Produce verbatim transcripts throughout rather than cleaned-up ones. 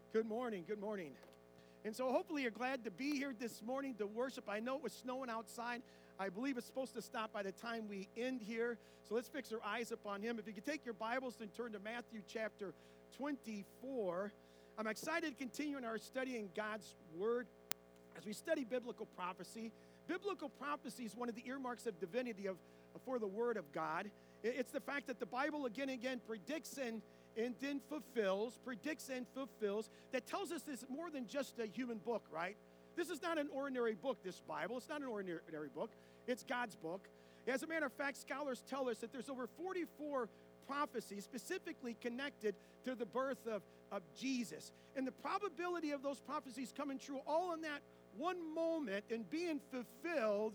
Good morning, good morning. And so hopefully you're glad to be here this morning to worship. I know it was snowing outside. I believe it's supposed to stop by the time we end here. So let's fix our eyes upon him. If you could take your Bibles and turn to Matthew chapter twenty-four. I'm excited to continue in our study in God's Word as we study biblical prophecy. Biblical prophecy is one of the earmarks of divinity of, for the Word of God. It's the fact that the Bible again and again predicts and and then fulfills, predicts and fulfills, that tells us this more than just a human book, right? This is not an ordinary book, this Bible. It's not an ordinary book. It's God's book. As a matter of fact, scholars tell us that there's over forty-four prophecies specifically connected to the birth of, of Jesus. And the probability of those prophecies coming true all in that one moment and being fulfilled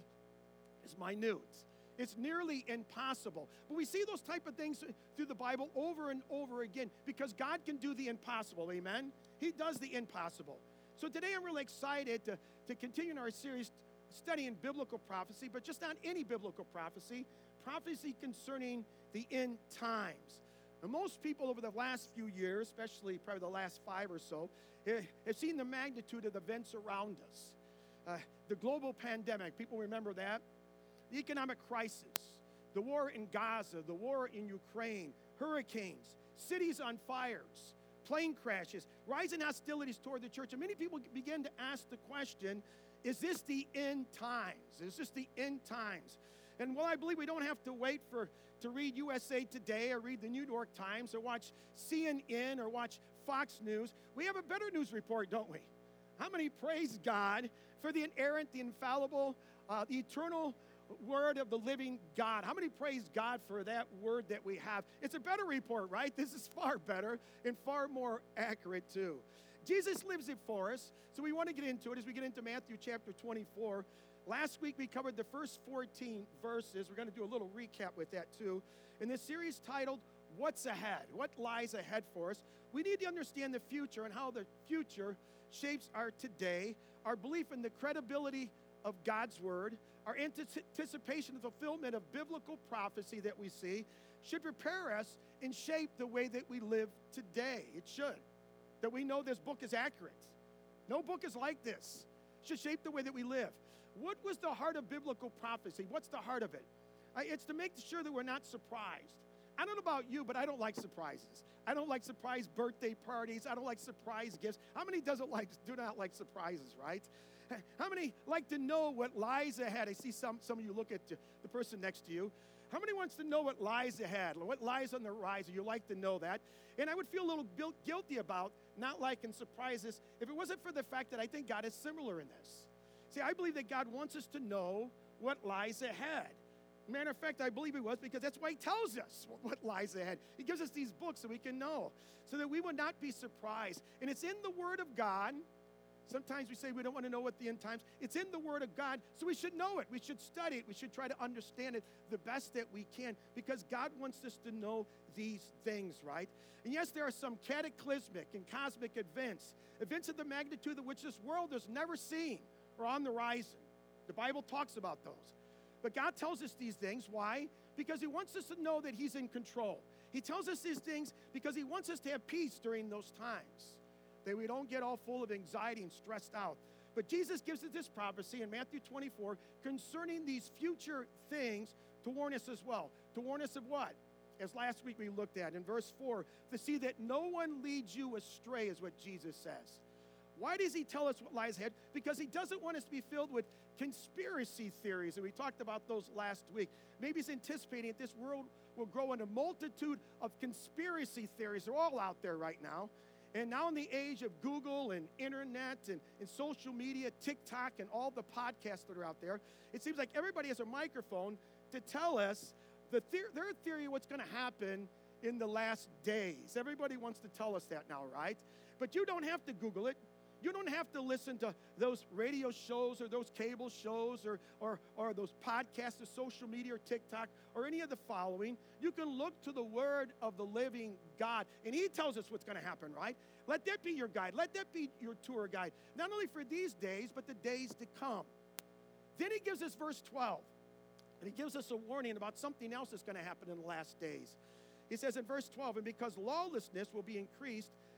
is minute. It's nearly impossible. But we see those type of things through the Bible over and over again because God can do the impossible, amen? He does the impossible. So today I'm really excited to, to continue in our series studying biblical prophecy, but just not any biblical prophecy, prophecy concerning the end times. Now, most people over the last few years, especially probably the last five or so, have seen the magnitude of the events around us. Uh, the global pandemic, people remember that? The economic crisis, the war in Gaza, the war in Ukraine, hurricanes, cities on fires, plane crashes, rising hostilities toward the church. And many people begin to ask the question, is this the end times? Is this the end times? And while I believe we don't have to wait for to read U S A Today or read the New York Times or watch C N N or watch Fox News, we have a better news report, don't we? How many praise God for the inerrant, the infallible, uh, the eternal Word of the living God? How many praise God for that word that we have? It's a better report, right? This is far better and far more accurate too. Jesus lives it for us, so we want to get into it as we get into Matthew chapter twenty-four. Last week we covered the first fourteen verses. We're going to do a little recap with that too. In this series titled, What's Ahead? What lies ahead for us? We need to understand the future and how the future shapes our today, our belief in the credibility of God's Word, our anticipation of fulfillment of biblical prophecy that we see should prepare us and shape the way that we live today. It should. That we know this book is accurate. No book is like this. It should shape the way that we live. What was the heart of biblical prophecy? What's the heart of it? Uh, it's to make sure that we're not surprised. I don't know about you, but I don't like surprises. I don't like surprise birthday parties. I don't like surprise gifts. How many doesn't like, do not like surprises, right? How many like to know what lies ahead? I see some, some of you look at the person next to you. How many wants to know what lies ahead? What lies on the horizon? You like to know that. And I would feel a little guilty about not liking surprises if it wasn't for the fact that I think God is similar in this. See, I believe that God wants us to know what lies ahead. Matter of fact, I believe He was because that's why He tells us what lies ahead. He gives us these books so we can know, so that we would not be surprised. And it's in the Word of God. Sometimes we say we don't want to know what the end times. It's in the Word of God, so we should know it. We should study it. We should try to understand it the best that we can because God wants us to know these things, right? And yes, there are some cataclysmic and cosmic events, events of the magnitude of which this world has never seen or on the horizon. The Bible talks about those. But God tells us these things. Why? Because He wants us to know that He's in control. He tells us these things because He wants us to have peace during those times, that we don't get all full of anxiety and stressed out. But Jesus gives us this prophecy in Matthew twenty-four concerning these future things to warn us as well. To warn us of what? As last week we looked at in verse four, to see that no one leads you astray is what Jesus says. Why does He tell us what lies ahead? Because He doesn't want us to be filled with conspiracy theories, and we talked about those last week. Maybe He's anticipating that this world will grow in a multitude of conspiracy theories. They're all out there right now. And now in the age of Google and internet and, and social media, TikTok and all the podcasts that are out there, it seems like everybody has a microphone to tell us the the- their theory of what's going to happen in the last days. Everybody wants to tell us that now, right? But you don't have to Google it. You don't have to listen to those radio shows or those cable shows or, or, or those podcasts or social media or TikTok or any of the following. You can look to the Word of the living God, and He tells us what's going to happen, right? Let that be your guide. Let that be your tour guide, not only for these days, but the days to come. Then He gives us verse twelve, and He gives us a warning about something else that's going to happen in the last days. He says in verse twelve, and because lawlessness will be increased,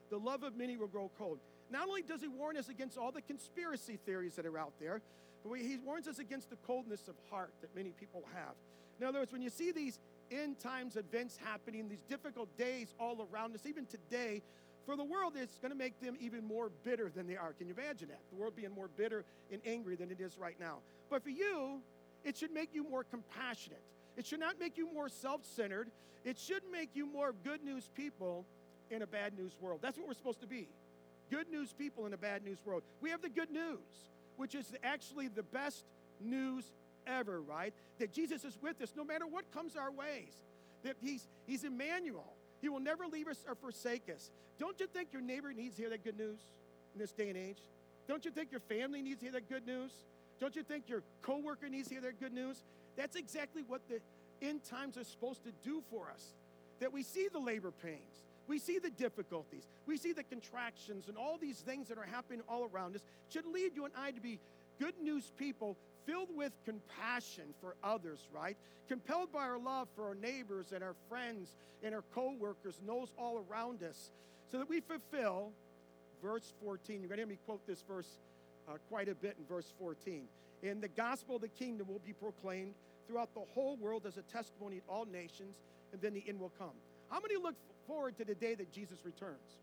the love of many will grow cold. Not only does he warn us against all the conspiracy theories that are out there, but he warns us against the coldness of heart that many people have. In other words, when you see these end times events happening, these difficult days all around us, even today, for the world, it's going to make them even more bitter than they are. Can you imagine that? The world being more bitter and angry than it is right now. But for you, it should make you more compassionate. It should not make you more self-centered. It should make you more good news people in a bad news world. That's what we're supposed to be. Good news people in a bad news world. We have the good news, which is actually the best news ever, right? That Jesus is with us no matter what comes our ways. That he's, he's Emmanuel. He will never leave us or forsake us. Don't you think your neighbor needs to hear that good news in this day and age? Don't you think your family needs to hear that good news? Don't you think your coworker needs to hear that good news? That's exactly what the end times are supposed to do for us. That we see the labor pains. We see the difficulties. We see the contractions and all these things that are happening all around us should lead you and I to be good news people filled with compassion for others, right? Compelled by our love for our neighbors and our friends and our co-workers and those all around us so that we fulfill verse fourteen. You're going to hear me quote this verse uh, quite a bit in verse fourteen. And the gospel of the kingdom will be proclaimed throughout the whole world as a testimony to all nations, and then the end will come. How many look forward to the day that Jesus returns?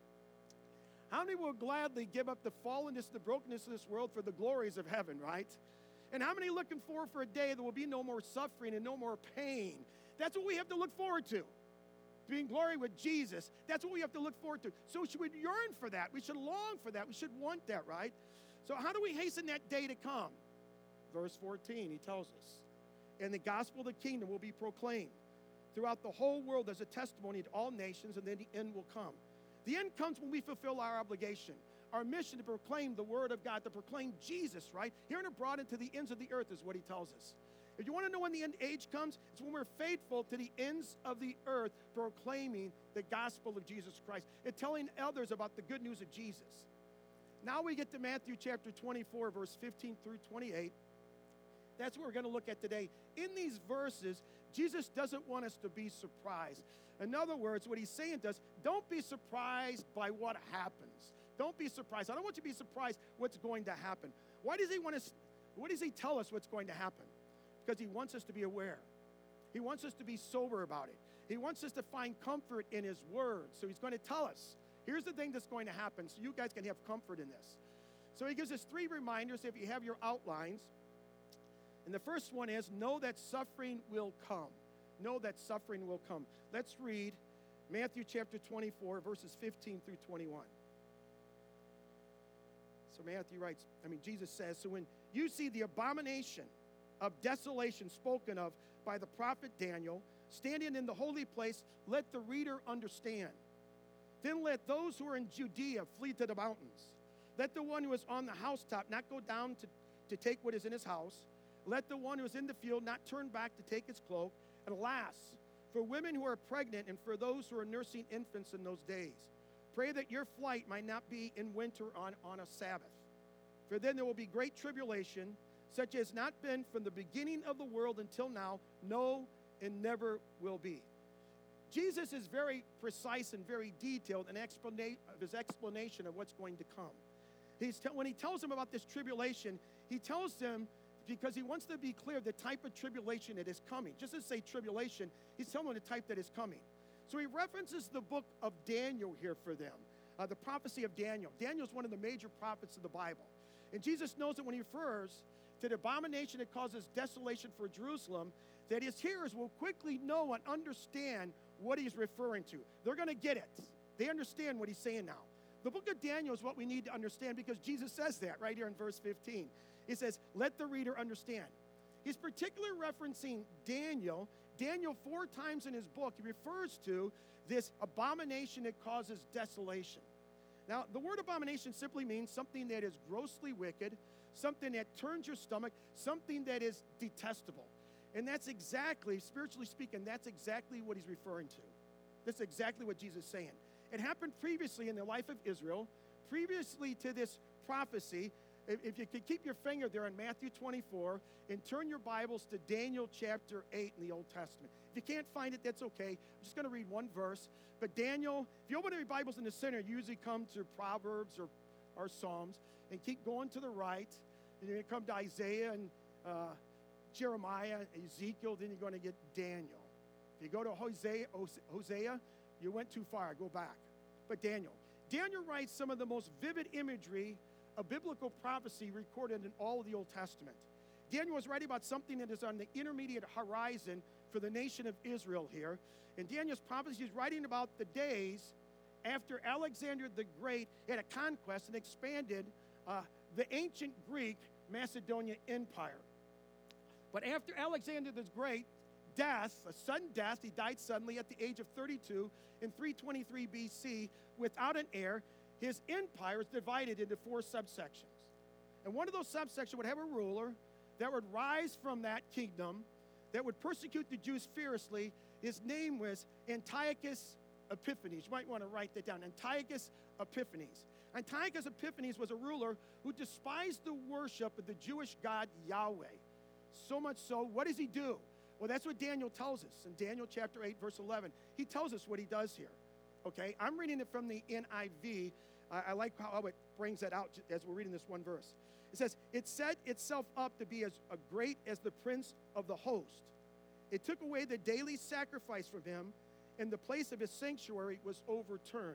How many will gladly give up the fallenness, the brokenness of this world for the glories of heaven, right? And how many are looking forward for a day there will be no more suffering and no more pain? That's what we have to look forward to. To be in glory with Jesus. That's what we have to look forward to. So should we yearn for that? We should long for that. We should want that, right? So how do we hasten that day to come? Verse fourteen, he tells us. And the gospel of the kingdom will be proclaimed throughout the whole world as a testimony to all nations, and then the end will come. The end comes when we fulfill our obligation, our mission to proclaim the word of God, to proclaim Jesus, right? Here and abroad and to the ends of the earth is what he tells us. If you want to know when the end age comes, it's when we're faithful to the ends of the earth, proclaiming the gospel of Jesus Christ and telling others about the good news of Jesus. Now we get to Matthew chapter twenty-four, verse fifteen through twenty-eight. That's what we're going to look at today. In these verses, Jesus doesn't want us to be surprised. In other words, what he's saying to us, don't be surprised by what happens. Don't be surprised. I don't want you to be surprised what's going to happen. Why does he want us, why does he tell us what's going to happen? Because he wants us to be aware. He wants us to be sober about it. He wants us to find comfort in his word. So he's going to tell us, here's the thing that's going to happen so you guys can have comfort in this. So he gives us three reminders if you have your outlines. And the first one is, know that suffering will come. Know that suffering will come. Let's read Matthew chapter twenty-four, verses fifteen through twenty-one. So Matthew writes, I mean, Jesus says, so when you see the abomination of desolation spoken of by the prophet Daniel standing in the holy place, let the reader understand. Then let those who are in Judea flee to the mountains. Let the one who is on the housetop not go down to, to take what is in his house. Let the one who is in the field not turn back to take his cloak. And alas, for women who are pregnant and for those who are nursing infants in those days, pray that your flight might not be in winter on, on a Sabbath. For then there will be great tribulation, such as not been from the beginning of the world until now, no, and never will be. Jesus is very precise and very detailed in explana- of his explanation of what's going to come. He's te- when he tells them about this tribulation, he tells them because he wants to be clear the type of tribulation that is coming. Just to say tribulation, he's telling them the type that is coming. So he references the book of Daniel here for them, uh, the prophecy of Daniel. Daniel is one of the major prophets of the Bible. And Jesus knows that when he refers to the abomination that causes desolation for Jerusalem, that his hearers will quickly know and understand what he's referring to. They're going to get it. They understand what he's saying now. The book of Daniel is what we need to understand because Jesus says that right here in verse fifteen. He says, let the reader understand. He's particularly referencing Daniel. Daniel, four times in his book, he refers to this abomination that causes desolation. Now, the word abomination simply means something that is grossly wicked, something that turns your stomach, something that is detestable. And that's exactly, spiritually speaking, that's exactly what he's referring to. That's exactly what Jesus is saying. It happened previously in the life of Israel. Previously to this prophecy, if, if you could keep your finger there in Matthew twenty-four and turn your Bibles to Daniel chapter eight in the Old Testament. If you can't find it, that's okay. I'm just going to read one verse. But Daniel, if you open your Bibles in the center, you usually come to Proverbs or, or Psalms, and keep going to the right. And you're going to come to Isaiah and uh, Jeremiah, Ezekiel, then you're going to get Daniel. If you go to Hosea, Hosea, you went too far. Go back. But Daniel. Daniel writes some of the most vivid imagery of biblical prophecy recorded in all of the Old Testament. Daniel was writing about something that is on the intermediate horizon for the nation of Israel here. In Daniel's prophecy, he's writing about the days after Alexander the Great had a conquest and expanded uh, the ancient Greek Macedonia Empire. But after Alexander the Great death, a sudden death, he died suddenly at the age of thirty-two in three twenty-three B C without an heir. His empire is divided into four subsections. And one of those subsections would have a ruler that would rise from that kingdom, that would persecute the Jews fiercely. His name was Antiochus Epiphanes. You might want to write that down. Antiochus Epiphanes. Antiochus Epiphanes was a ruler who despised the worship of the Jewish God Yahweh. So much so, what does he do? Well, that's what Daniel tells us in Daniel chapter eight, verse eleven. He tells us what he does here. Okay, I'm reading it from the N I V. I, I like how it brings that out as we're reading this one verse. It says, it set itself up to be as uh, great as the prince of the host. It took away the daily sacrifice from him, and the place of his sanctuary was overturned.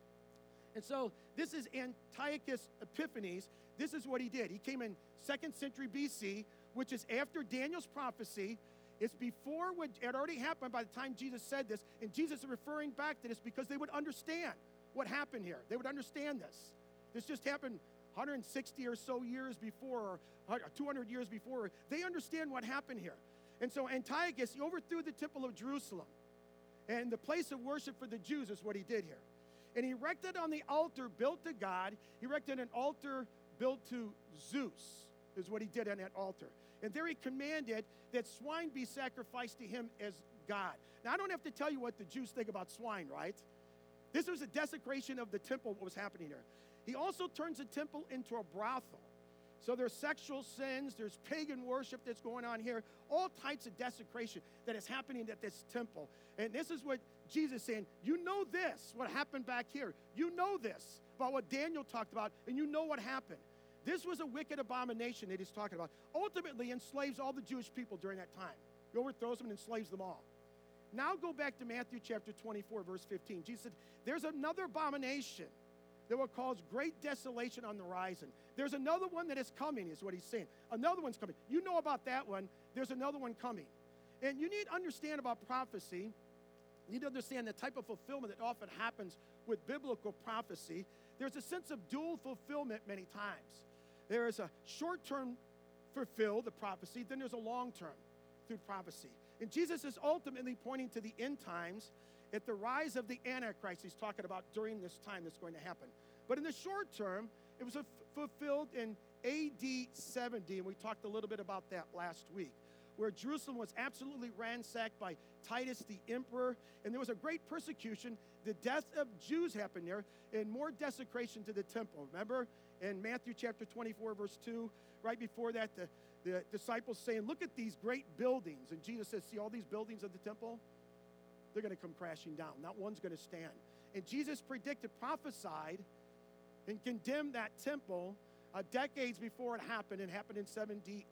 And so this is Antiochus Epiphanes. This is what he did. He came in second century B C, which is after Daniel's prophecy. It's before what had already happened by the time Jesus said this. And Jesus is referring back to this because they would understand what happened here. They would understand this. This just happened one hundred sixty or so years before, or two hundred years before. They understand what happened here. And so Antiochus, he overthrew the temple of Jerusalem. And the place of worship for the Jews is what he did here. And he erected on the altar built to God, he erected an altar built to Zeus, is what he did on that altar. And there he commanded that swine be sacrificed to him as God. Now, I don't have to tell you what the Jews think about swine, right? This was a desecration of the temple, what was happening here. He also turns the temple into a brothel. So there's sexual sins, there's pagan worship that's going on here, all types of desecration that is happening at this temple. And this is what Jesus is saying, you know this, what happened back here. You know this about what Daniel talked about, and you know what happened. This was a wicked abomination that he's talking about. Ultimately enslaves all the Jewish people during that time. He overthrows them and enslaves them all. Now go back to Matthew chapter twenty-four, verse fifteen. Jesus said, there's another abomination that will cause great desolation on the horizon. There's another one that is coming, is what he's saying. Another one's coming. You know about that one. There's another one coming. And you need to understand about prophecy. You need to understand the type of fulfillment that often happens with biblical prophecy. There's a sense of dual fulfillment many times. There is a short-term fulfill, the prophecy, then there's a long-term through prophecy. And Jesus is ultimately pointing to the end times at the rise of the Antichrist he's talking about during this time that's going to happen. But in the short term, it was f- fulfilled in A D seventy, and we talked a little bit about that last week, where Jerusalem was absolutely ransacked by Titus the emperor, and there was a great persecution. The death of Jews happened there, and more desecration to the temple. Remember in Matthew chapter twenty-four, verse two, right before that, the, the disciples saying, look at these great buildings. And Jesus says, see all these buildings of the temple? They're going to come crashing down. Not one's going to stand. And Jesus predicted, prophesied, and condemned that temple uh, decades before it happened. It happened in seventy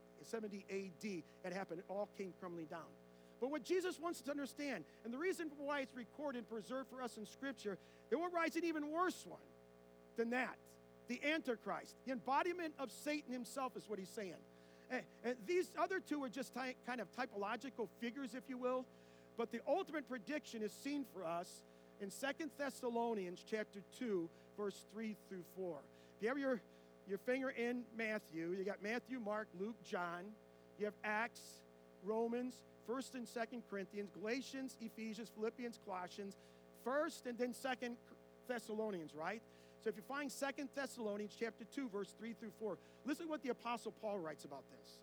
A D. It happened. It all came crumbling down. But what Jesus wants us to understand, and the reason why it's recorded and preserved for us in Scripture, there will rise an even worse one than that. The Antichrist, the embodiment of Satan himself is what he's saying. And, and these other two are just ty- kind of typological figures, if you will. But the ultimate prediction is seen for us in Second Thessalonians chapter two, verse three through four. If you have your, your finger in Matthew, you got Matthew, Mark, Luke, John. You have Acts, Romans, First and Second Corinthians, Galatians, Ephesians, Philippians, Colossians, First and then Second Thessalonians, right? So if you find Second Thessalonians chapter two, verse three through four, listen to what the Apostle Paul writes about this.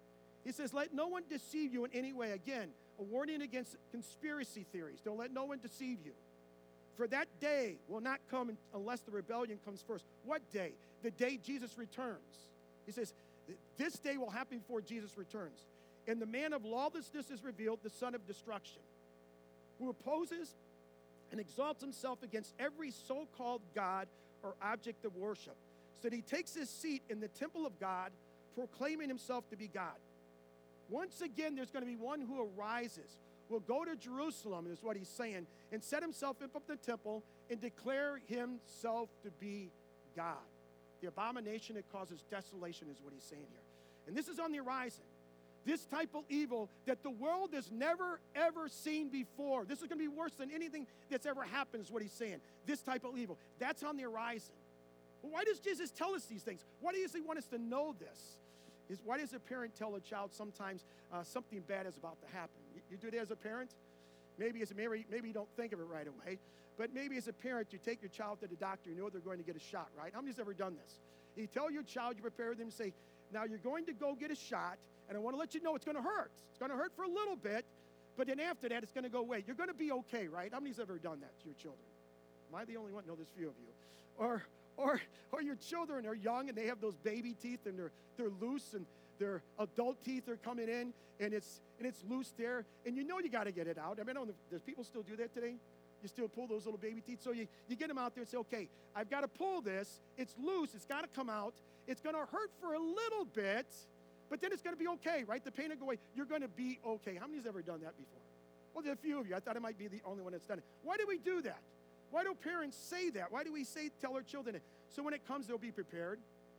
He says, let no one deceive you in any way. Again, a warning against conspiracy theories. Don't let no one deceive you. For that day will not come unless the rebellion comes first. What day? The day Jesus returns. He says, this day will happen before Jesus returns. And the man of lawlessness is revealed, the son of destruction, who opposes and exalts himself against every so-called God or object of worship, so that he takes his seat in the temple of God, proclaiming himself to be God. Once again, there's going to be one who arises, will go to Jerusalem, is what he's saying, and set himself up in the temple and declare himself to be God. The abomination that causes desolation is what he's saying here. And this is on the horizon. This type of evil that the world has never, ever seen before. This is going to be worse than anything that's ever happened, is what he's saying. This type of evil. That's on the horizon. Well, why does Jesus tell us these things? Why does he want us to know this? Is why does a parent tell a child sometimes uh, something bad is about to happen? You, you do that as a parent? Maybe as a maybe, maybe you don't think of it right away, but maybe as a parent, you take your child to the doctor, you know they're going to get a shot, right? How many's ever done this? You tell your child, you prepare them, say, now you're going to go get a shot, and I want to let you know it's going to hurt. It's going to hurt for a little bit, but then after that, it's going to go away. You're going to be okay, right? How many's ever done that to your children? Am I the only one? No, there's few of you. Or, or, or your children are young, and they have those baby teeth, and they're, they're loose, and their adult teeth are coming in, and it's, and it's loose there, and you know you got to get it out. I mean, I don't know, does people still do that today? You still pull those little baby teeth? So you, you get them out there and say, okay, I've got to pull this. It's loose. It's got to come out. It's going to hurt for a little bit, but then it's going to be okay, right? The pain will go away. You're going to be okay. How many's ever done that before? Well, there's a few of you. I thought I might be the only one that's done it. Why do we do that? Why do parents say that? Why do we say, tell our children it? So when it comes, they'll be prepared.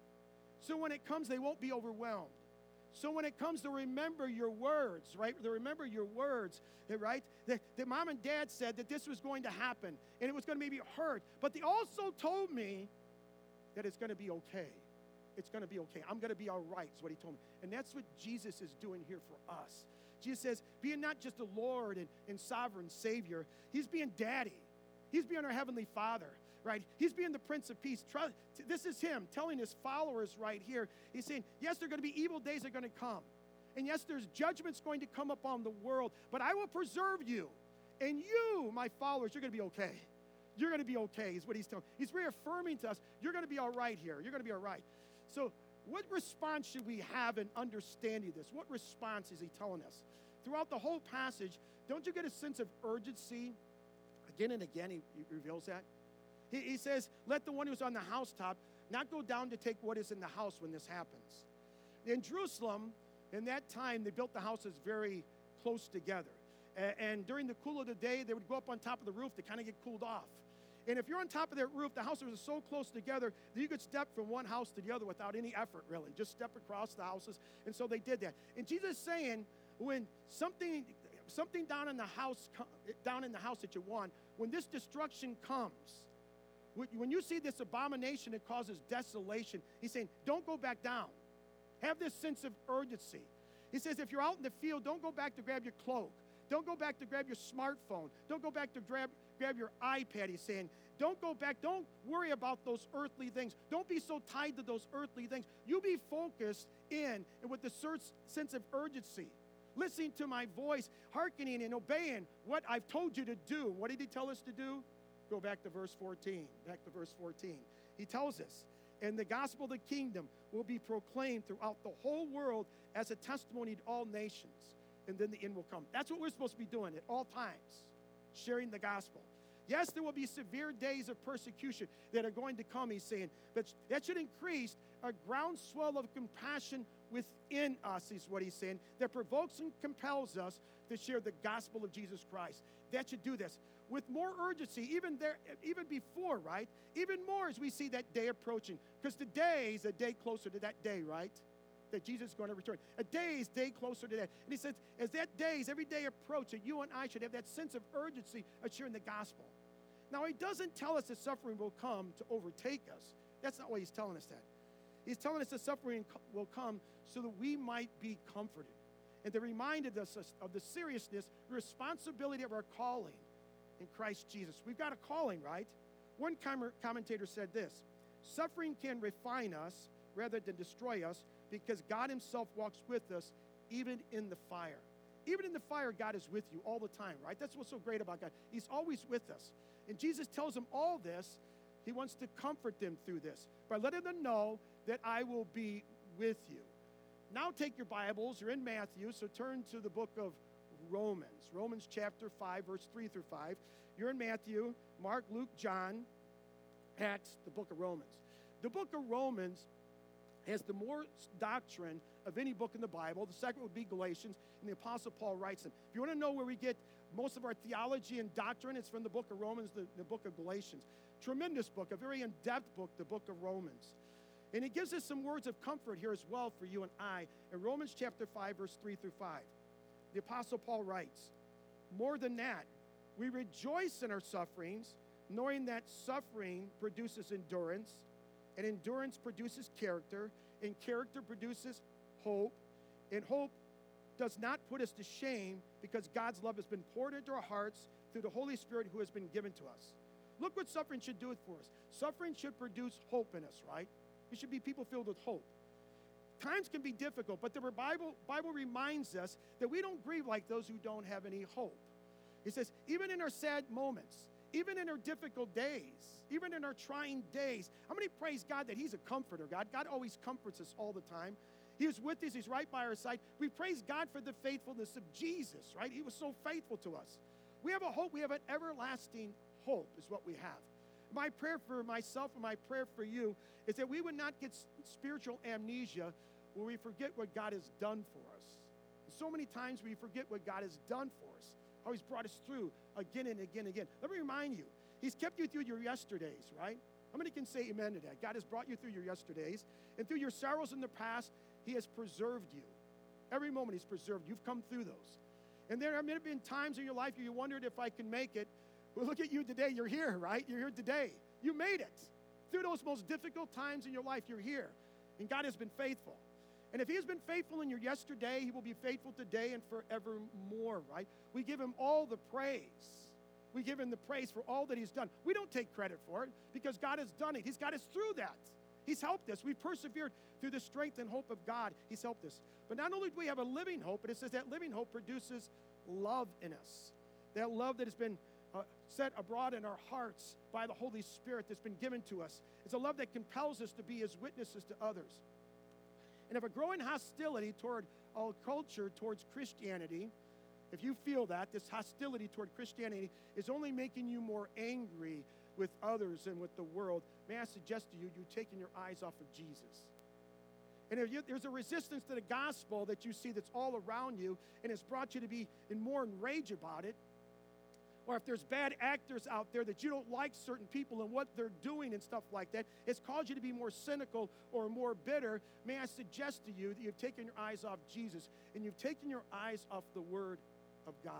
So when it comes, they won't be overwhelmed. So when it comes to remember your words, right? To remember your words, right? That, that mom and dad said that this was going to happen, and it was going to maybe hurt. But they also told me that it's going to be okay. It's going to be okay. I'm going to be all right, is what he told me. And that's what Jesus is doing here for us. Jesus says, being not just the Lord and, and sovereign Savior, he's being daddy. He's being our Heavenly Father, right? He's being the Prince of Peace. This is him telling his followers right here. He's saying, yes, there are going to be evil days that are going to come. And yes, there's judgments going to come upon the world, but I will preserve you. And you, my followers, you're going to be okay. You're going to be okay, is what he's telling. He's reaffirming to us, you're going to be all right here. You're going to be all right. So what response should we have in understanding this? What response is he telling us? Throughout the whole passage, don't you get a sense of urgency? Again and again, he, he reveals that. He, he says, let the one who's on the housetop not go down to take what is in the house when this happens. In Jerusalem, in that time, they built the houses very close together. And, and during the cool of the day, they would go up on top of the roof to kind of get cooled off. And if you're on top of that roof, the houses are so close together that you could step from one house to the other without any effort, really. Just step across the houses. And so they did that. And Jesus is saying, when something, something down in the house, down in the house that you want, when this destruction comes, when you see this abomination that causes desolation, he's saying, don't go back down. Have this sense of urgency. He says, if you're out in the field, don't go back to grab your cloak. Don't go back to grab your smartphone. Don't go back to grab, grab your iPad, he's saying. Don't go back. Don't worry about those earthly things. Don't be so tied to those earthly things. You be focused in and with the sense of urgency, listening to my voice, hearkening and obeying what I've told you to do. What did he tell us to do? Go back to verse fourteen. Back to verse fourteen. He tells us, and the gospel of the kingdom will be proclaimed throughout the whole world as a testimony to all nations, and then the end will come. That's what we're supposed to be doing at all times, sharing the gospel. Yes, there will be severe days of persecution that are going to come, he's saying, but that should increase a groundswell of compassion within us, is what he's saying, that provokes and compels us to share the gospel of Jesus Christ. That should do this with more urgency, even there, even before, right? Even more as we see that day approaching, because the day is a day closer to that day, right? That Jesus is going to return. A day is day closer to that. And he says, as that day is every day approaching, you and I should have that sense of urgency of sharing the gospel. Now, he doesn't tell us that suffering will come to overtake us. That's not why he's telling us that. He's telling us that suffering will come so that we might be comforted. And to remind us of the seriousness, the responsibility of our calling in Christ Jesus. We've got a calling, right? One commentator said this: suffering can refine us rather than destroy us, because God himself walks with us even in the fire. Even in the fire, God is with you all the time, right? That's what's so great about God. He's always with us. And Jesus tells them all this. He wants to comfort them through this by letting them know that I will be with you. Now take your Bibles. You're in Matthew, so turn to the book of Romans. Romans chapter five, verse three through five. You're in Matthew, Mark, Luke, John, Acts, the book of Romans. The book of Romans has the more doctrine of any book in the Bible. The second would be Galatians, and the Apostle Paul writes them. If you want to know where we get most of our theology and doctrine, it's from the book of Romans, the, the book of Galatians. Tremendous book, a very in-depth book, the book of Romans. And it gives us some words of comfort here as well for you and I. In Romans chapter five, verse three through five, the Apostle Paul writes, "More than that, we rejoice in our sufferings, knowing that suffering produces endurance, and endurance produces character, and character produces hope, and hope does not put us to shame, because God's love has been poured into our hearts through the Holy Spirit who has been given to us." Look what suffering should do it for us. Suffering should produce hope in us, right? We should be people filled with hope. Times can be difficult, but the Bible, Bible reminds us that we don't grieve like those who don't have any hope. It says, even in our sad moments, even in our difficult days, even in our trying days, how many praise God that He's a comforter, God? God always comforts us all the time. He is with us. He's right by our side. We praise God for the faithfulness of Jesus, right? He was so faithful to us. We have a hope. We have an everlasting hope is what we have. My prayer for myself and my prayer for you is that we would not get spiritual amnesia where we forget what God has done for us. So many times we forget what God has done for us, how He's brought us through again and again and again. Let me remind you, He's kept you through your yesterdays, right? How many can say amen to that? God has brought you through your yesterdays, and through your sorrows in the past, He has preserved you. Every moment He's preserved. You've come through those. And there have been times in your life where you wondered if I can make it. Well, look at you today. You're here, right? You're here today. You made it. Through those most difficult times in your life, you're here. And God has been faithful. And if He has been faithful in your yesterday, He will be faithful today and forevermore, right? We give Him all the praise. We give Him the praise for all that He's done. We don't take credit for it because God has done it. He's got us through that. He's helped us. We've persevered through the strength and hope of God. He's helped us. But not only do we have a living hope, but it says that living hope produces love in us. That love that has been uh, set abroad in our hearts by the Holy Spirit that's been given to us. It's a love that compels us to be His witnesses to others. And if a growing hostility toward our culture, towards Christianity, if you feel that, this hostility toward Christianity is only making you more angry with others and with the world, may I suggest to you, you're taking your eyes off of Jesus. And if you, there's a resistance to the gospel that you see that's all around you and has brought you to be in more enraged about it, or if there's bad actors out there that you don't like certain people and what they're doing and stuff like that, it's caused you to be more cynical or more bitter, may I suggest to you that you've taken your eyes off Jesus and you've taken your eyes off the Word of God.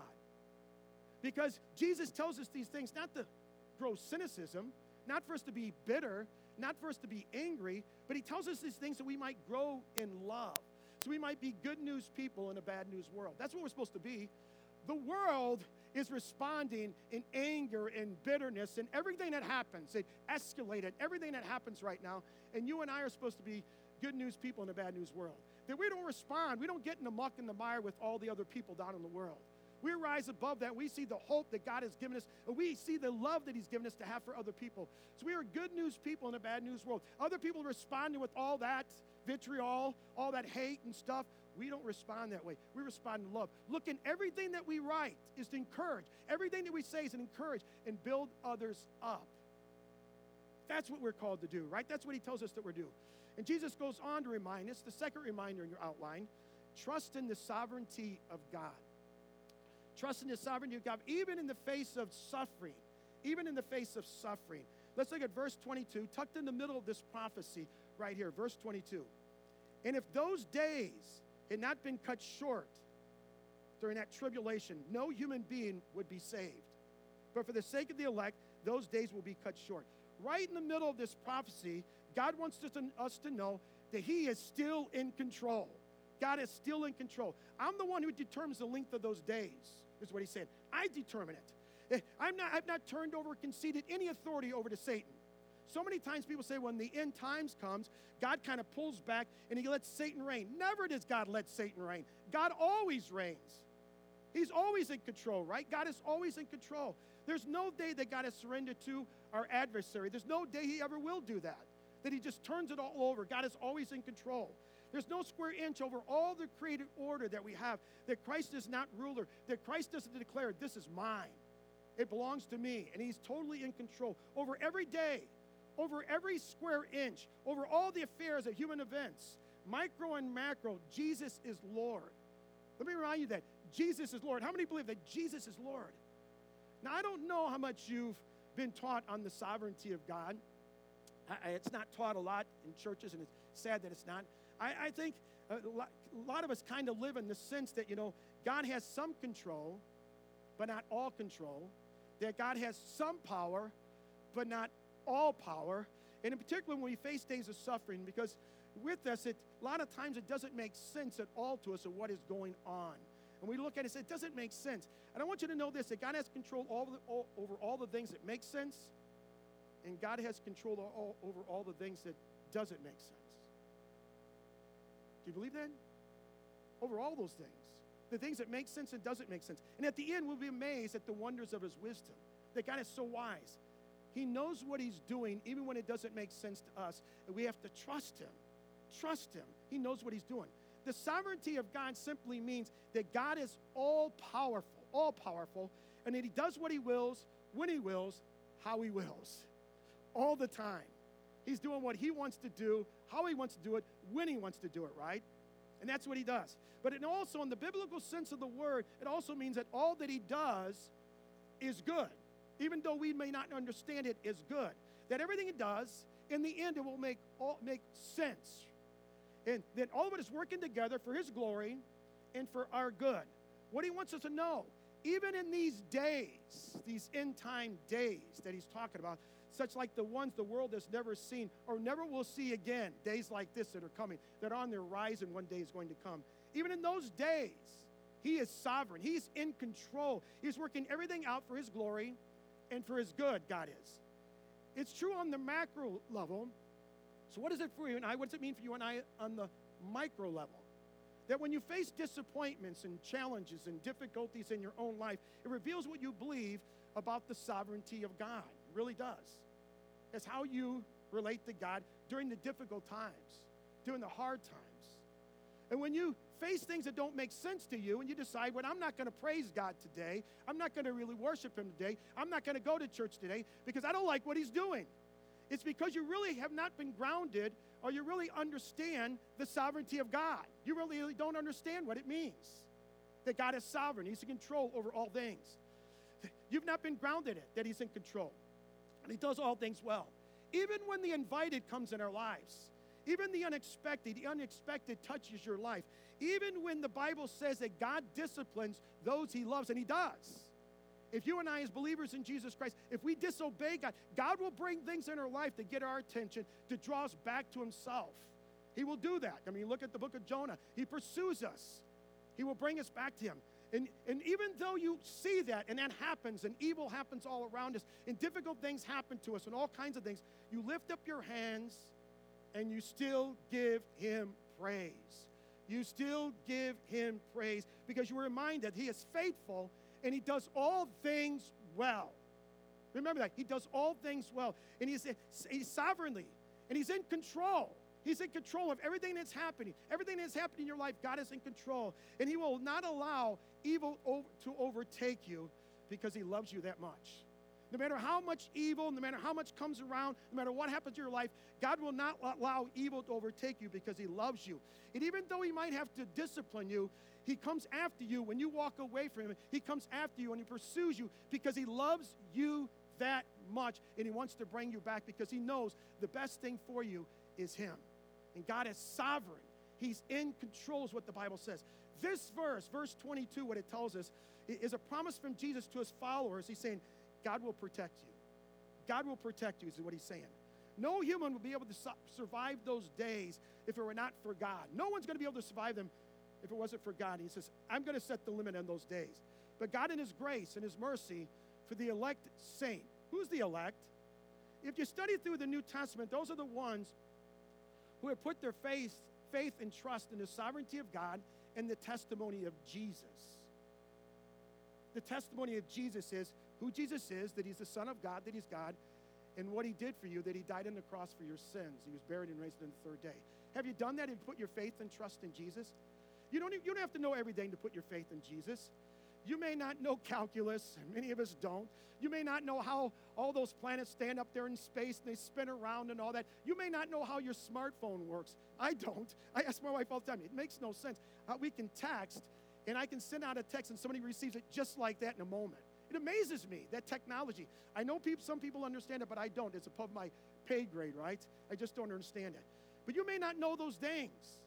Because Jesus tells us these things not to grow cynicism, not for us to be bitter, not for us to be angry, but He tells us these things so we might grow in love, so we might be good news people in a bad news world. That's what we're supposed to be. The world is responding in anger and bitterness and everything that happens. It escalated, everything that happens right now. And you and I are supposed to be good news people in a bad news world. That we don't respond. We don't get in the muck and the mire with all the other people down in the world. We rise above that. We see the hope that God has given us, and we see the love that He's given us to have for other people. So we are good news people in a bad news world. Other people responding with all that vitriol, all that hate and stuff. We don't respond that way. We respond in love. Look, in everything that we write is to encourage. Everything that we say is to encourage and build others up. That's what we're called to do, right? That's what He tells us that we're due. And Jesus goes on to remind us, the second reminder in your outline, trust in the sovereignty of God. Trust in the sovereignty of God, even in the face of suffering, even in the face of suffering. Let's look at verse twenty-two, tucked in the middle of this prophecy right here, verse twenty-two. And if those days had not been cut short during that tribulation, no human being would be saved. But for the sake of the elect, those days will be cut short. Right in the middle of this prophecy, God wants us to, us to know that He is still in control. God is still in control. I'm the one who determines the length of those days, is what He's saying. I determine it. I'm not, I've not turned over, conceded any authority over to Satan. So many times people say when the end times comes, God kind of pulls back and He lets Satan reign. Never does God let Satan reign. God always reigns. He's always in control, right? God is always in control. There's no day that God has surrendered to our adversary. There's no day He ever will do that, that He just turns it all over. God is always in control. There's no square inch over all the created order that we have, that Christ is not ruler, that Christ doesn't declare, this is mine. It belongs to me, and he's totally in control over every day, over every square inch, over all the affairs of human events, micro and macro. Jesus is Lord. Let me remind you that Jesus is Lord. How many believe that Jesus is Lord? Now, I don't know how much you've been taught on the sovereignty of God. I, it's not taught a lot in churches, and it's sad that it's not. I, I think a lot, a lot of us kind of live in the sense that, you know, God has some control, but not all control. That God has some power, but not all power. And in particular, when we face days of suffering, because with us, it, a lot of times it doesn't make sense at all to us of what is going on. And we look at it and say, it doesn't make sense. And I want you to know this, that God has control all the, all, over all the things that make sense, and God has control all, over all the things that doesn't make sense. Do you believe that? Over all those things. The things that make sense and doesn't make sense. And at the end, we'll be amazed at the wonders of his wisdom. That God is so wise. He knows what he's doing, even when it doesn't make sense to us. And we have to trust him. Trust him. He knows what he's doing. The sovereignty of God simply means that God is all-powerful, all-powerful, and that he does what he wills, when he wills, how he wills. All the time. He's doing what he wants to do, how he wants to do it, when he wants to do it, right? And that's what he does. But it also, in the biblical sense of the word, it also means that all that he does is good. Even though we may not understand it, is good. That everything he does, in the end, it will make all, make sense. And that all of it is working together for his glory and for our good. What he wants us to know, even in these days, these end time days that he's talking about, such like the ones the world has never seen or never will see again, days like this that are coming, that are on the horizon one day is going to come. Even in those days, he is sovereign. He's in control. He's working everything out for his glory and for his good, God is. It's true on the macro level. So what is it for you and I? What does it mean for you and I on the micro level? That when you face disappointments and challenges and difficulties in your own life, it reveals what you believe about the sovereignty of God. It really does. It's how you relate to God during the difficult times, during the hard times. And when you face things that don't make sense to you and you decide, well, I'm not going to praise God today. I'm not going to really worship him today. I'm not going to go to church today because I don't like what he's doing. It's because you really have not been grounded or you really understand the sovereignty of God. You really, really don't understand what it means. That God is sovereign. He's in control over all things. You've not been grounded in it, that he's in control. And he does all things well. Even when the invited comes in our lives, even the unexpected, the unexpected touches your life, even when the Bible says that God disciplines those he loves, and he does. If you and I as believers in Jesus Christ, if we disobey God, God will bring things in our life to get our attention, to draw us back to himself. He will do that. I mean, look at the book of Jonah. He pursues us. He will bring us back to him. And, and even though you see that, and that happens, and evil happens all around us, and difficult things happen to us, and all kinds of things, you lift up your hands, and you still give him praise. You still give him praise, because you are reminded he is faithful, and he does all things well. Remember that. He does all things well. And he's, he's sovereignly, and he's in control. He's in control of everything that's happening. Everything that's happening in your life, God is in control. And he will not allow evil to overtake you because he loves you that much. No matter how much evil, no matter how much comes around, no matter what happens in your life, God will not allow evil to overtake you because he loves you. And even though he might have to discipline you, he comes after you when you walk away from him. He comes after you and he pursues you because he loves you that much. And he wants to bring you back because he knows the best thing for you is him. And God is sovereign. He's in control is what the Bible says. This verse, verse twenty-two, what it tells us, is a promise from Jesus to his followers. He's saying, God will protect you. God will protect you is what he's saying. No human will be able to su- survive those days if it were not for God. No one's going to be able to survive them if it wasn't for God. He says, I'm going to set the limit on those days. But God in his grace and his mercy for the elect saint. Who's the elect? If you study through the New Testament, those are the ones who have put their faith, faith and trust in the sovereignty of God and the testimony of Jesus. The testimony of Jesus is who Jesus is, that he's the Son of God, that he's God, and what he did for you, that he died on the cross for your sins. He was buried and raised on the third day. Have you done that? Have you put your faith and trust in Jesus? You don't, you don't have to know everything to put your faith in Jesus. You may not know calculus, and many of us don't. You may not know how all those planets stand up there in space and they spin around and all that. You may not know how your smartphone works. I don't. I ask my wife all the time. It makes no sense. Uh, we can text, and I can send out a text, and somebody receives it just like that in a moment. It amazes me, that technology. I know people, some people understand it, but I don't. It's above my pay grade, right? I just don't understand it. But you may not know those things.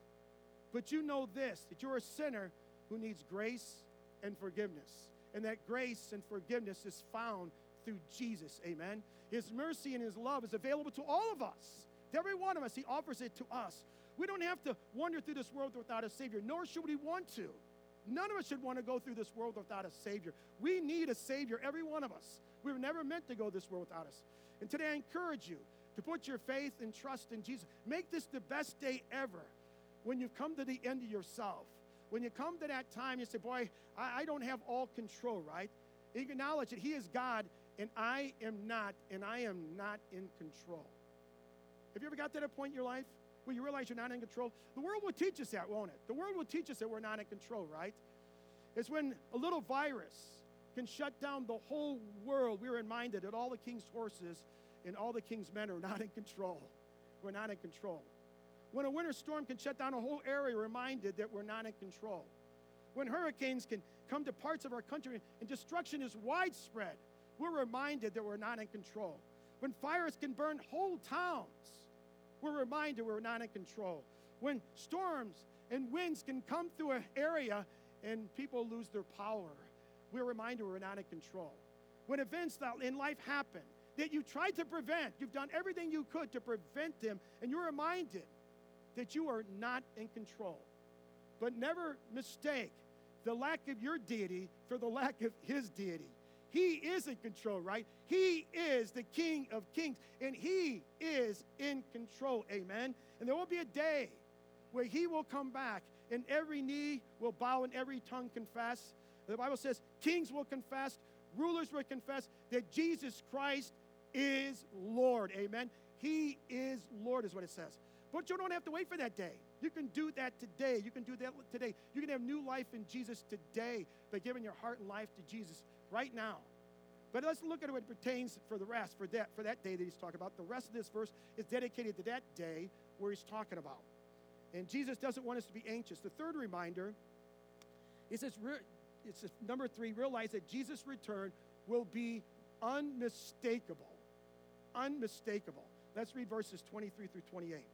But you know this, that you're a sinner who needs grace and forgiveness. And that grace and forgiveness is found through Jesus, amen? His mercy and his love is available to all of us. To every one of us, he offers it to us. We don't have to wander through this world without a Savior, nor should we want to. None of us should want to go through this world without a Savior. We need a Savior, every one of us. We were never meant to go this world without us. And today I encourage you to put your faith and trust in Jesus. Make this the best day ever when you've come to the end of yourself. When you come to that time, you say, boy, I, I don't have all control, right? You acknowledge that he is God, and I am not, and I am not in control. Have you ever got to that point in your life where you realize you're not in control? The world will teach us that, won't it? The world will teach us that we're not in control, right? It's when a little virus can shut down the whole world. We're reminded that all the king's horses and all the king's men are not in control. We're not in control. When a winter storm can shut down a whole area, we're reminded that we're not in control. When hurricanes can come to parts of our country and destruction is widespread, we're reminded that we're not in control. When fires can burn whole towns, we're reminded we're not in control. When storms and winds can come through an area and people lose their power, we're reminded we're not in control. When events in life happen that you tried to prevent, you've done everything you could to prevent them, and you're reminded that you are not in control. But never mistake the lack of your deity for the lack of his deity. He is in control, right? He is the King of Kings, and he is in control, amen? And there will be a day where he will come back, and every knee will bow and every tongue confess. The Bible says kings will confess, rulers will confess that Jesus Christ is Lord, amen? He is Lord is what it says. But you don't have to wait for that day. You can do that today. You can do that today. You can have new life in Jesus today by giving your heart and life to Jesus right now. But let's look at what pertains for the rest, for that, for that day that he's talking about. The rest of this verse is dedicated to that day where he's talking about. And Jesus doesn't want us to be anxious. The third reminder is this, it's this number three, realize that Jesus' return will be unmistakable. Unmistakable. Let's read verses twenty-three through twenty-eight.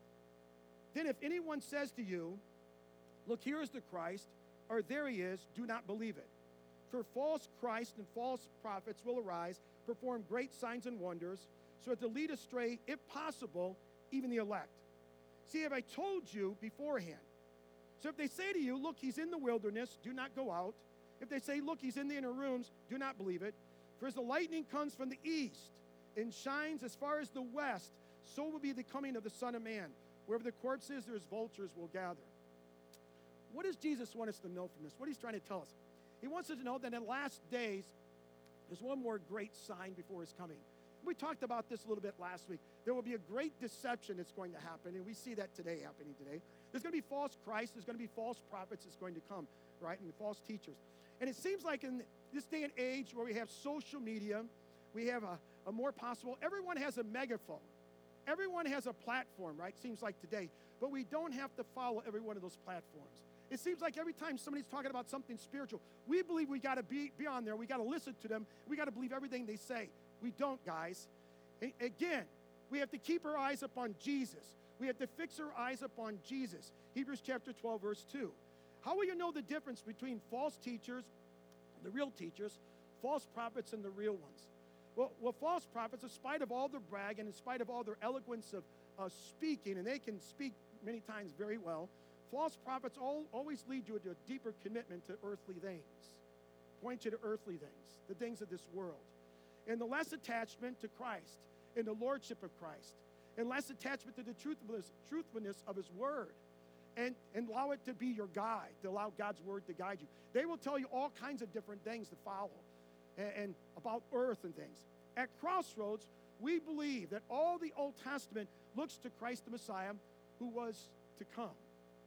Then if anyone says to you, look, here is the Christ, or there he is, do not believe it. For false Christ and false prophets will arise, perform great signs and wonders, so as to lead astray, if possible, even the elect. See, have I told you beforehand? So if they say to you, look, he's in the wilderness, do not go out. If they say, look, he's in the inner rooms, do not believe it. For as the lightning comes from the east and shines as far as the west, so will be the coming of the Son of Man. Wherever the corpse is, there's vultures will gather. What does Jesus want us to know from this? What he's trying to tell us? He wants us to know that in the last days, there's one more great sign before his coming. We talked about this a little bit last week. There will be a great deception that's going to happen, and we see that today happening today. There's going to be false Christ. There's going to be false prophets that's going to come, right, and false teachers. And it seems like in this day and age where we have social media, we have a, a more possible, everyone has a megaphone. Everyone has a platform, right? Seems like today. But we don't have to follow every one of those platforms. It seems like every time somebody's talking about something spiritual, we believe we got to be, be on there. We got to listen to them. We got to believe everything they say. We don't, guys. A- again, we have to keep our eyes upon Jesus. We have to fix our eyes upon Jesus. Hebrews chapter twelve, verse two. How will you know the difference between false teachers, the real teachers, false prophets, and the real ones? Well, well, false prophets, in spite of all their brag and in spite of all their eloquence of uh, speaking, and they can speak many times very well, false prophets all, always lead you to a deeper commitment to earthly things, point you to earthly things, the things of this world, and the less attachment to Christ and the lordship of Christ, and less attachment to the truthfulness, truthfulness of his word, and, and allow it to be your guide, to allow God's word to guide you. They will tell you all kinds of different things to follow, and about earth and things. At Crossroads, we believe that all the Old Testament looks to Christ the Messiah who was to come.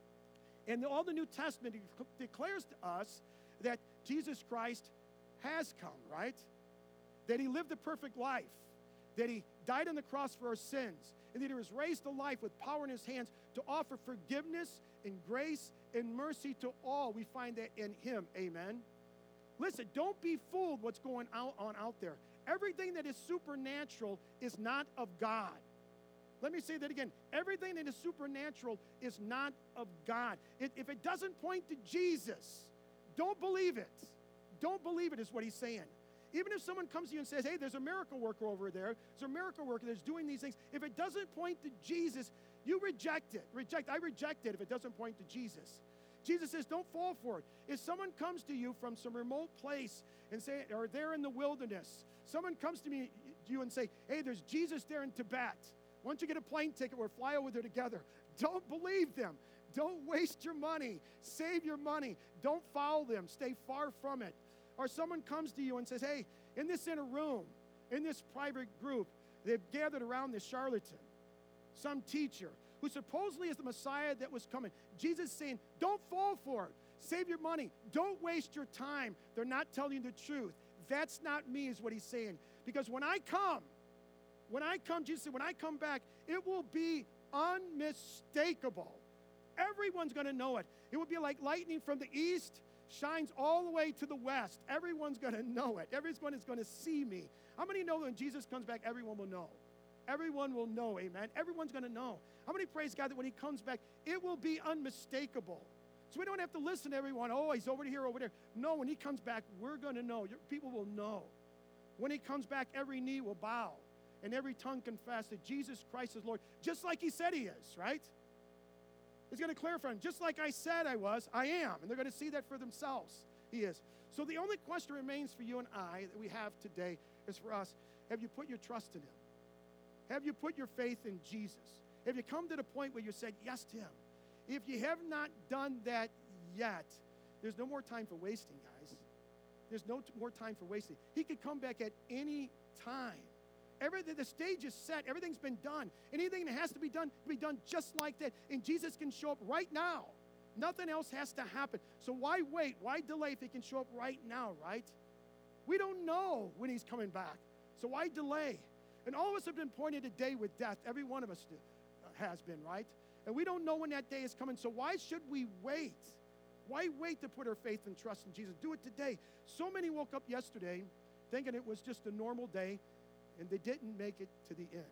And all the New Testament declares to us that Jesus Christ has come, right? That he lived a perfect life, that he died on the cross for our sins, and that he was raised to life with power in his hands to offer forgiveness and grace and mercy to all. We find that in him, amen? Listen, don't be fooled what's going on out there. Everything that is supernatural is not of God. Let me say that again. Everything that is supernatural is not of God. It, if it doesn't point to Jesus, don't believe it. Don't believe it is what he's saying. Even if someone comes to you and says, hey, there's a miracle worker over there, there's a miracle worker that's doing these things. If it doesn't point to Jesus, you reject it. Reject. I reject it if it doesn't point to Jesus. Jesus says, don't fall for it. If someone comes to you from some remote place and say, or they're in the wilderness, someone comes to me, to you and say, hey, there's Jesus there in Tibet. Why don't you get a plane ticket? We'll fly over there together. Don't believe them. Don't waste your money. Save your money. Don't follow them. Stay far from it. Or someone comes to you and says, hey, in this inner room, in this private group, they've gathered around this charlatan, some teacher, who supposedly is the Messiah that was coming. Jesus is saying, don't fall for it. Save your money. Don't waste your time. They're not telling you the truth. That's not me, is what he's saying. Because when I come, when I come, Jesus said, when I come back, it will be unmistakable. Everyone's going to know it. It will be like lightning from the east shines all the way to the west. Everyone's going to know it. Everyone is going to see me. How many know that when Jesus comes back, everyone will know? Everyone will know, amen? Everyone's going to know. How many praise God that when he comes back, it will be unmistakable? So we don't have to listen to everyone, oh, he's over here, over there. No, when he comes back, we're going to know. Your people will know. When he comes back, every knee will bow and every tongue confess that Jesus Christ is Lord, just like he said he is, right? He's going to clarify, just like I said I was, I am. And they're going to see that for themselves. He is. So the only question remains for you and I that we have today is for us, have you put your trust in him? Have you put your faith in Jesus? Have you come to the point where you said yes to him? If you have not done that yet, there's no more time for wasting, guys. There's no t- more time for wasting. He could come back at any time. Everything, the stage is set. Everything's been done. Anything that has to be done, be done just like that. And Jesus can show up right now. Nothing else has to happen. So why wait? Why delay if he can show up right now, right? We don't know when he's coming back. So why delay? And all of us have been pointed a day with death. Every one of us do, uh, has been, right? And we don't know when that day is coming. So why should we wait? Why wait to put our faith and trust in Jesus? Do it today. So many woke up yesterday thinking it was just a normal day, and they didn't make it to the end.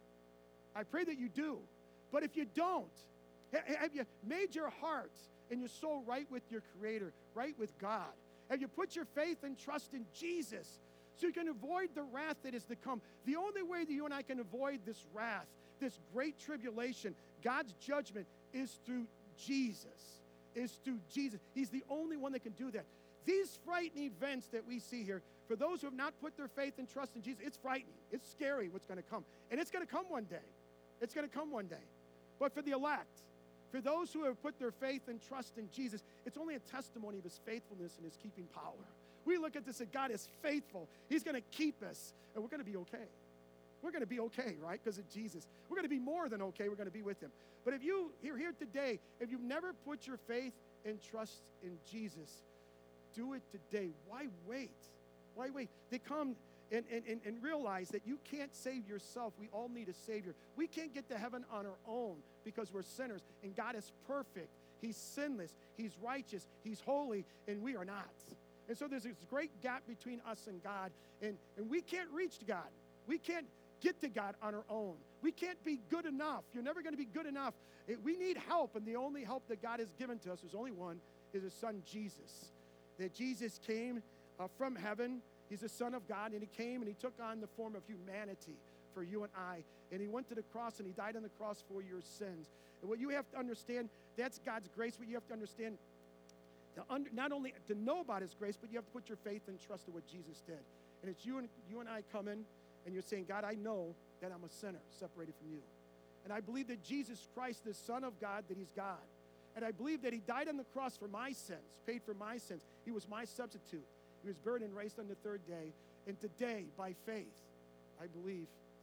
I pray that you do. But if you don't, have you made your heart and your soul right with your Creator, right with God? Have you put your faith and trust in Jesus so you can avoid the wrath that is to come? The only way that you and I can avoid this wrath, this great tribulation, God's judgment, is through Jesus. Is through Jesus. He's the only one that can do that. These frightening events that we see here, for those who have not put their faith and trust in Jesus, it's frightening. It's scary what's going to come. And it's going to come one day. It's going to come one day. But for the elect, for those who have put their faith and trust in Jesus, it's only a testimony of his faithfulness and his keeping power. We look at this and God is faithful. He's going to keep us, and we're going to be okay. We're going to be okay, right, because of Jesus. We're going to be more than okay. We're going to be with him. But if you, you're here today, if you've never put your faith and trust in Jesus, do it today. Why wait? Why wait? They come and, and, and, and realize that you can't save yourself. We all need a Savior. We can't get to heaven on our own because we're sinners, and God is perfect. He's sinless. He's righteous. He's holy, and we are not. And so there's this great gap between us and God, and, and we can't reach God. We can't get to God on our own. We can't be good enough. You're never going to be good enough. It, we need help, and the only help that God has given to us, there's only one, is his son Jesus. That Jesus came uh, from heaven. He's the Son of God, and he came and he took on the form of humanity for you and I. And he went to the cross and he died on the cross for your sins. And what you have to understand, that's God's grace. What you have to understand, to under, not only to know about his grace, but you have to put your faith and trust in what Jesus did. And it's you and you and I coming, and you're saying, God, I know that I'm a sinner separated from you. And I believe that Jesus Christ, the Son of God, that he's God. And I believe that he died on the cross for my sins, paid for my sins. He was my substitute. He was buried and raised on the third day. And today, by faith, I believe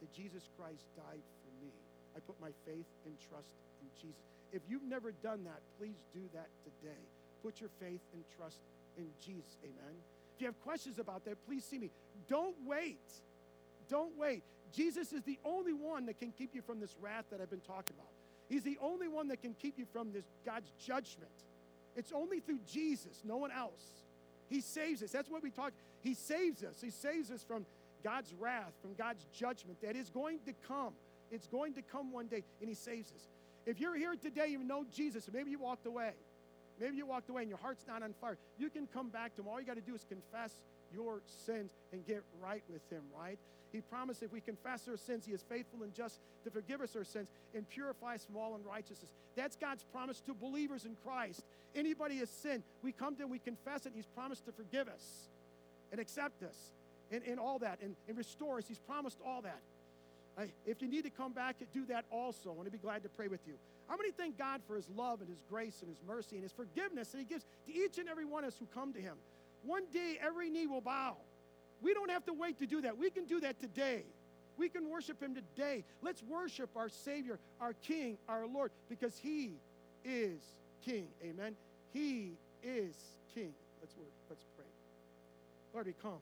that Jesus Christ died for me. I put my faith and trust in Jesus. If you've never done that, please do that today. Put your faith and trust in Jesus. Amen. If you have questions about that, please see me. Don't wait. Don't wait. Jesus is the only one that can keep you from this wrath that I've been talking about. He's the only one that can keep you from this God's judgment. It's only through Jesus, no one else. He saves us. That's what we talk. He saves us. He saves us from God's wrath, from God's judgment that is going to come. It's going to come one day, and he saves us. If you're here today, you know Jesus, maybe you walked away. Maybe you walked away and your heart's not on fire. You can come back to him. All you got to do is confess your sins and get right with him, right? He promised if we confess our sins, he is faithful and just to forgive us our sins and purify us from all unrighteousness. That's God's promise to believers in Christ. Anybody has sinned, we come to him, we confess it, and he's promised to forgive us and accept us and, and all that and, and restore us. He's promised all that. I, if you need to come back, do that also. I want to be glad to pray with you. How many thank God for his love and his grace and his mercy and his forgiveness that he gives to each and every one of us who come to him? One day, every knee will bow. We don't have to wait to do that. We can do that today. We can worship him today. Let's worship our Savior, our King, our Lord, because he is King. Amen. He is King. Let's work. Let's pray. Lord, we come.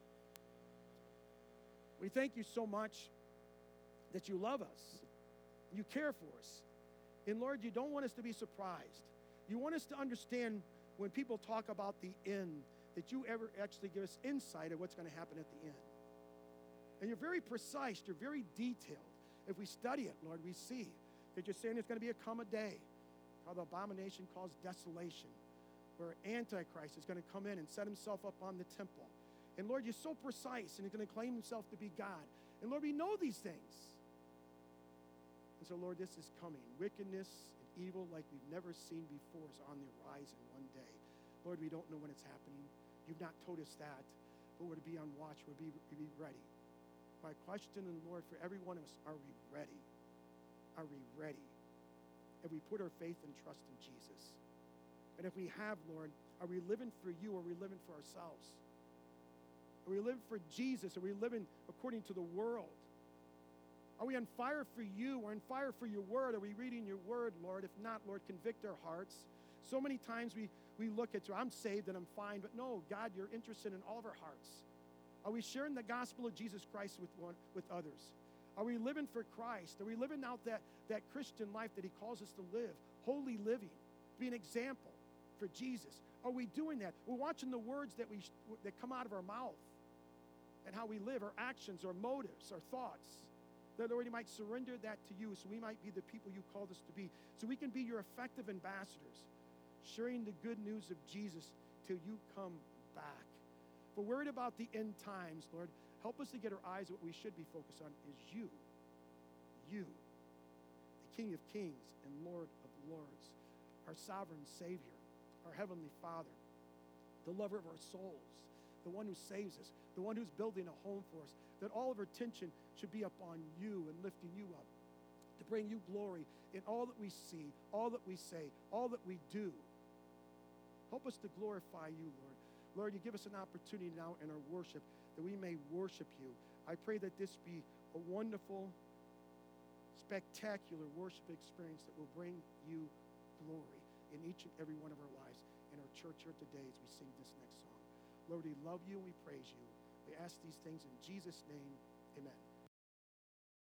We thank you so much that you love us. You care for us. And Lord, you don't want us to be surprised. You want us to understand when people talk about the end, that you ever actually give us insight of what's going to happen at the end. And you're very precise. You're very detailed. If we study it, Lord, we see that you're saying there's going to be a come a day, how the abomination caused desolation, where Antichrist is going to come in and set himself up on the temple. And Lord, you're so precise, and he's going to claim himself to be God. And Lord, we know these things. And so, Lord, this is coming. Wickedness and evil like we've never seen before is on the horizon one day. Lord, we don't know when it's happening. You've not told us that, but we're to be on watch. We're to be, to be ready. My question, and Lord, for every one of us, are we ready? Are we ready? Have we put our faith and trust in Jesus? And if we have, Lord, are we living for you, or are we living for ourselves? Are we living for Jesus? Are we living according to the world? Are we on fire for you? Or on fire for your word? Are we reading your word, Lord? If not, Lord, convict our hearts. So many times we, we look at, I'm saved and I'm fine, but no, God, you're interested in all of our hearts. Are we sharing the gospel of Jesus Christ with one, with others? Are we living for Christ? Are we living out that, that Christian life that he calls us to live? Holy living, be an example for Jesus. Are we doing that? We're watching the words that we that come out of our mouth and how we live, our actions, our motives, our thoughts. That, Lord, you might surrender that to you so we might be the people you called us to be, so we can be your effective ambassadors, sharing the good news of Jesus till you come back. If we're worried about the end times, Lord, help us to get our eyes what we should be focused on is you. You, the King of Kings and Lord of Lords, our sovereign Savior, our Heavenly Father, the lover of our souls, the one who saves us, the one who's building a home for us, that all of our attention should be upon you and lifting you up, to bring you glory in all that we see, all that we say, all that we do. Help us to glorify you, Lord. Lord, you give us an opportunity now in our worship that we may worship you. I pray that this be a wonderful, spectacular worship experience that will bring you glory in each and every one of our lives in our church here today as we sing this next song. Lord, we love you and we praise you. We ask these things in Jesus' name. Amen.